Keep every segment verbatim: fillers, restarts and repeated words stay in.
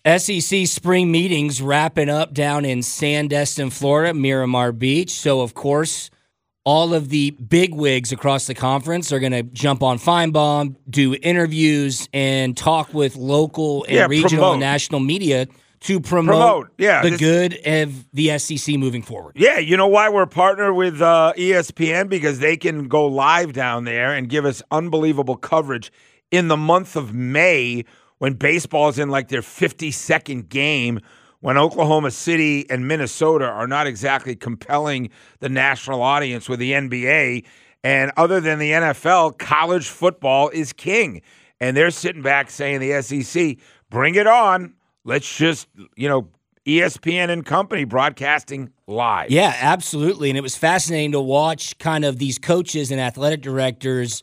S E C spring meetings wrapping up down in Sandestin, Florida, Miramar Beach. So, of course, all of the bigwigs across the conference are going to jump on Feinbaum, do interviews, and talk with local and yeah, regional promote. and national media to promote, promote. Yeah, the this, good of the S E C moving forward. Yeah, you know why we're partnered with uh, E S P N? Because they can go live down there and give us unbelievable coverage in the month of May when baseball is in like their fifty-second game, when Oklahoma City and Minnesota are not exactly compelling the national audience with the N B A. And other than the N F L, college football is king. And they're sitting back saying, the S E C, bring it on. Let's just, you know, E S P N and company broadcasting live. Yeah, absolutely. And it was fascinating to watch kind of these coaches and athletic directors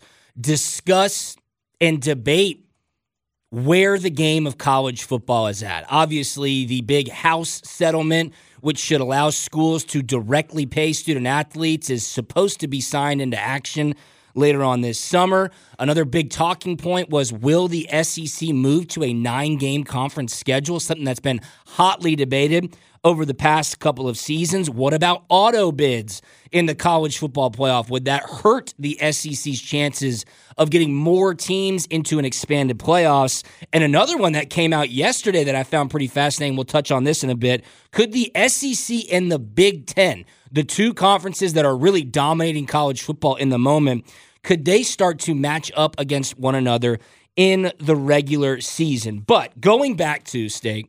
discuss and debate where the game of college football is at. Obviously, the big House settlement, which should allow schools to directly pay student athletes, is supposed to be signed into action later on this summer. Another big talking point was, will the S E C move to a nine-game conference schedule, something that's been hotly debated over the past couple of seasons. What about auto bids in the college football playoff? Would that hurt the S E C's chances of getting more teams into an expanded playoffs? And another one that came out yesterday that I found pretty fascinating, we'll touch on this in a bit, could the S E C and the Big Ten, the two conferences that are really dominating college football in the moment, could they start to match up against one another in the regular season? But going back to, Steak,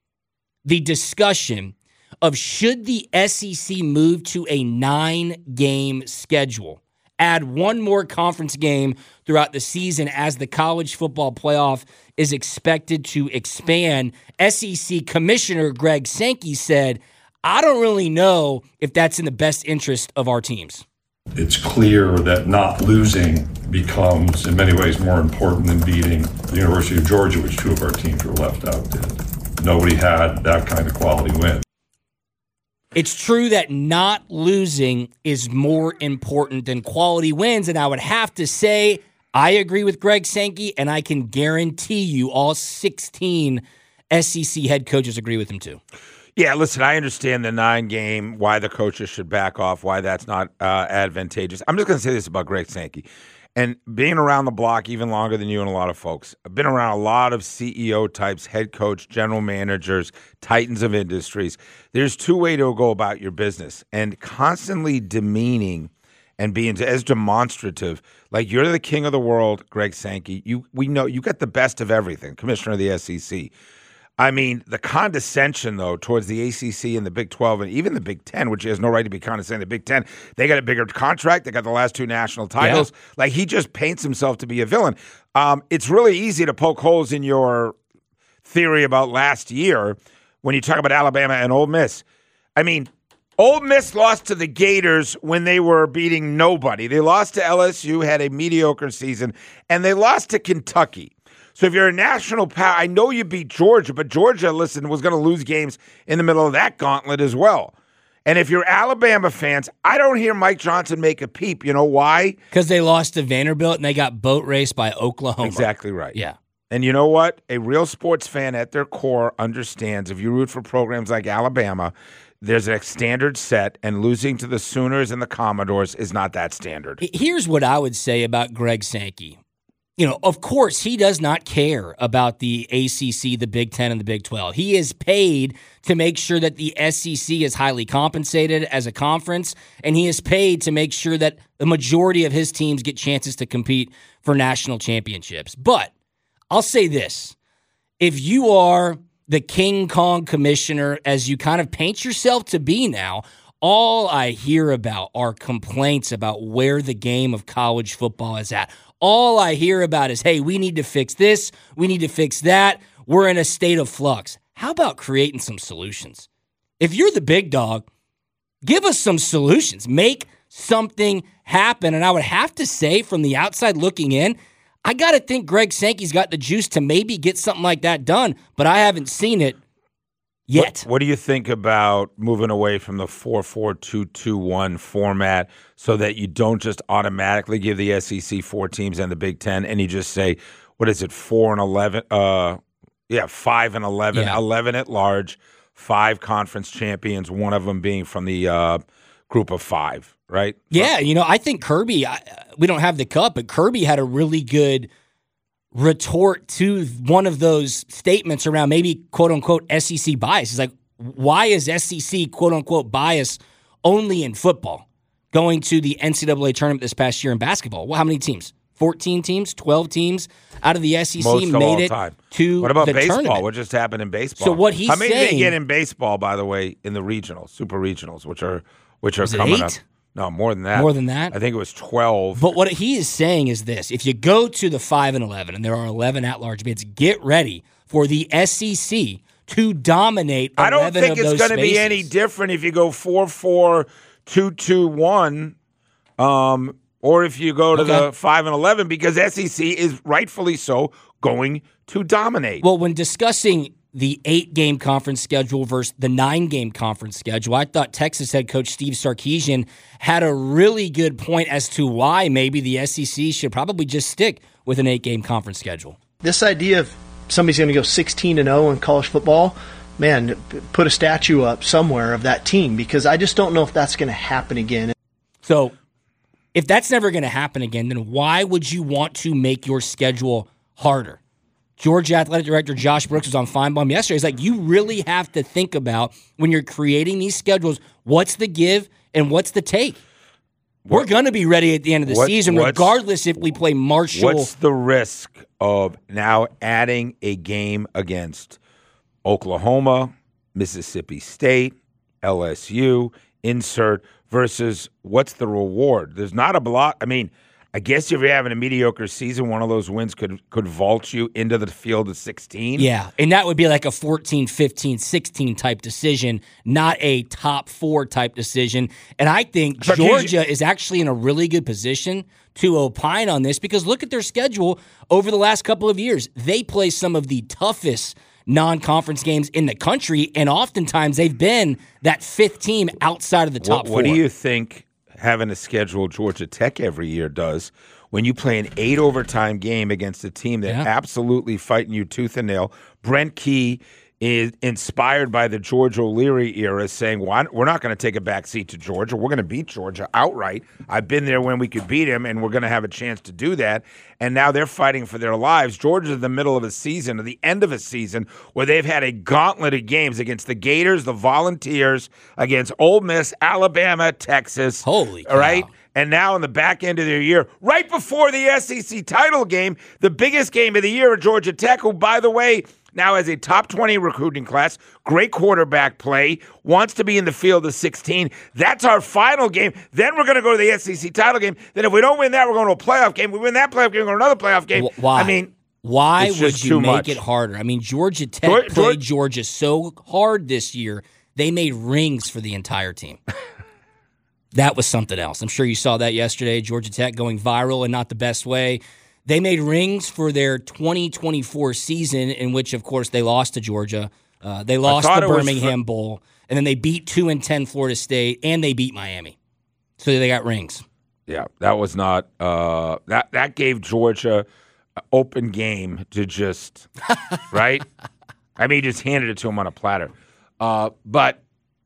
the discussion of should the S E C move to a nine-game schedule, add one more conference game throughout the season as the college football playoff is expected to expand. S E C Commissioner Greg Sankey said, I don't really know if that's in the best interest of our teams. It's clear that not losing becomes, in many ways, more important than beating the University of Georgia, which two of our teams were left out did. Nobody had that kind of quality win. It's true that not losing is more important than quality wins, and I would have to say I agree with Greg Sankey, and I can guarantee you all sixteen S E C head coaches agree with him too. Yeah, listen, I understand the nine-game, why the coaches should back off, why that's not uh, advantageous. I'm just going to say this about Greg Sankey. And being around the block even longer than you and a lot of folks, I've been around a lot of C E O types, head coach, general managers, titans of industries. There's two ways to go about your business, and constantly demeaning and being as demonstrative, like you're the king of the world, Greg Sankey. You, we know you got the best of everything, commissioner of the S E C. I mean, the condescension, though, towards the A C C and the Big twelve and even the Big ten, which has no right to be condescending. The Big ten, they got a bigger contract. They got the last two national titles. Yeah. Like, he just paints himself to be a villain. Um, it's really easy to poke holes in your theory about last year when you talk about Alabama and Ole Miss. I mean, Ole Miss lost to the Gators when they were beating nobody. They lost to L S U, had a mediocre season, and they lost to Kentucky. So if you're a national power, I know you beat Georgia, but Georgia, listen, was going to lose games in the middle of that gauntlet as well. And if you're Alabama fans, I don't hear Mike Johnson make a peep. You know why? Because they lost to Vanderbilt and they got boat raced by Oklahoma. Exactly right. Yeah. And you know what? A real sports fan at their core understands if you root for programs like Alabama, there's a standard set, and losing to the Sooners and the Commodores is not that standard. Here's what I would say about Greg Sankey. You know, of course, he does not care about the A C C, the Big Ten, and the Big twelve. He is paid to make sure that the S E C is highly compensated as a conference, and he is paid to make sure that the majority of his teams get chances to compete for national championships. But I'll say this. If you are the King Kong commissioner, as you kind of paint yourself to be now, all I hear about are complaints about where the game of college football is at. All I hear about is, hey, we need to fix this, we need to fix that, we're in a state of flux. How about creating some solutions? If you're the big dog, give us some solutions. Make something happen. And I would have to say, from the outside looking in, I got to think Greg Sankey's got the juice to maybe get something like that done, but I haven't seen it yet. What, what do you think about moving away from the four four two two one format so that you don't just automatically give the S E C four teams and the Big Ten, and you just say, what is it, four and eleven, uh, Yeah, five and eleven. Yeah. eleven at large, five conference champions, one of them being from the uh, group of five, right? Yeah, you know, I think Kirby, I, we don't have the cup, but Kirby had a really good retort to one of those statements around maybe quote-unquote S E C bias. It's like, why is S E C quote-unquote bias only in football? Going to the N C double A tournament this past year in basketball. Well, how many teams? fourteen teams, twelve teams out of the S E C Most of made all it time. to What about the baseball? tournament. What just happened in baseball? So what he's How many saying, did they get in baseball, by the way, in the regionals, super regionals, which are which are Was it coming eight? up? No, more than that. More than that? I think it was twelve. But what he is saying is this: if you go to the five and eleven, and there are eleven at-large bids, get ready for the S E C to dominate. I don't eleven think of it's going to be any different if you go four four, two two one, um, or if you go to Okay. the five and eleven, because S E C is rightfully so going to dominate. Well, when discussing the eight-game conference schedule versus the nine-game conference schedule, I thought Texas head coach Steve Sarkisian had a really good point as to why maybe the S E C should probably just stick with an eight-game conference schedule. This idea of somebody's going to go sixteen and oh in college football, man, put a statue up somewhere of that team, because I just don't know if that's going to happen again. So if that's never going to happen again, then why would you want to make your schedule harder? Georgia Athletic Director Josh Brooks was on Feinbaum yesterday. He's like, you really have to think about when you're creating these schedules, what's the give and what's the take? We're going to be ready at the end of the What- season, what's- regardless if we play Marshall. What's the risk of now adding a game against Oklahoma, Mississippi State, L S U, insert, versus what's the reward? There's not a block. I mean, I guess if you're having a mediocre season, one of those wins could could vault you into the field of sixteen. Yeah, and that would be like a fourteen, fifteen, sixteen type decision, not a top four type decision. And I think But can you- Georgia is actually in a really good position to opine on this, because look at their schedule over the last couple of years. They play some of the toughest non-conference games in the country, and oftentimes they've been that fifth team outside of the top What, four. what do you think having a schedule Georgia Tech every year does when you play an eight overtime game against a team that Yeah. absolutely fighting you tooth and nail? Brent Key is inspired by the George O'Leary era, saying, well, we're not going to take a back seat to Georgia. We're going to beat Georgia outright. I've been there when we could beat him, and we're going to have a chance to do that. And now they're fighting for their lives. Georgia's in the middle of a season, or the end of a season, where they've had a gauntlet of games against the Gators, the Volunteers, against Ole Miss, Alabama, Texas. Holy All right? cow. And now in the back end of their year, right before the S E C title game, the biggest game of the year at Georgia Tech, who, by the way, now has a top twenty recruiting class, great quarterback play, wants to be in the field of sixteen. That's our final game. Then we're going to go to the S E C title game. Then if we don't win that, we're going to a playoff game. We win that playoff game, we're going to another playoff game. Wh- Why? I mean, why it's would just you too make much. it harder? I mean, Georgia Tech George- played George- Georgia so hard this year, they made rings for the entire team. That was something else. I'm sure you saw that yesterday. Georgia Tech going viral in not the best way. They made rings for their twenty twenty-four season, in which, of course, they lost to Georgia. Uh, they lost thought the it was Birmingham Bowl, and then they beat two and ten Florida State, and they beat Miami. So they got rings. yeah, that was not uh, that. That gave Georgia an open game to just right. I mean, he just handed it to him on a platter. Uh, but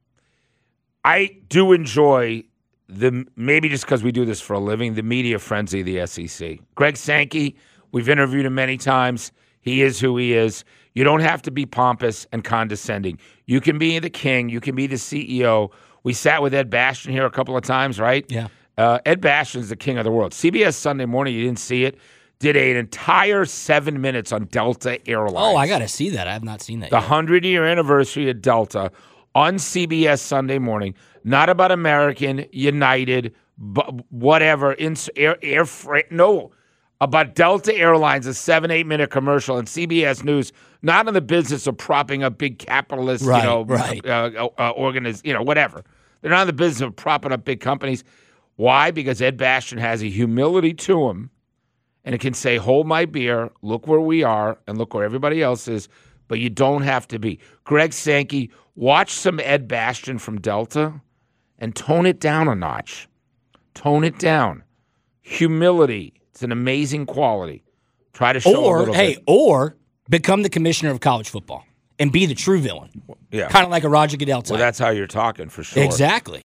I do enjoy the maybe just because we do this for a living, the media frenzy of the S E C. Greg Sankey, we've interviewed him many times. He is who he is. You don't have to be pompous and condescending. You can be the king. You can be the C E O. We sat with Ed Bastian here a couple of times, right? Yeah. Uh, Ed Bastian's the king of the world. C B S Sunday Morning, you didn't see it, did an entire seven minutes on Delta Airlines. Oh, I got to see that. I have not seen that The yet. hundred-year anniversary of Delta on C B S Sunday Morning. Not about American, United, bu- whatever, in, air, air freight. No, about Delta Airlines, a seven, eight-minute commercial, and C B S News, not in the business of propping up big capitalist, Right, you know, right. uh, uh, organiz- you know, whatever. They're not in the business of propping up big companies. Why? Because Ed Bastian has a humility to him, and it can say, hold my beer, look where we are, and look where everybody else is, but you don't have to be. Greg Sankey, watch some Ed Bastian from Delta and tone it down a notch. Tone it down. Humility. It's an amazing quality. Try to show a Or, little hey, bit. or become the commissioner of college football and be the true villain. Yeah. Kind of like a Roger Goodell type. Well, that's how you're talking for sure. Exactly.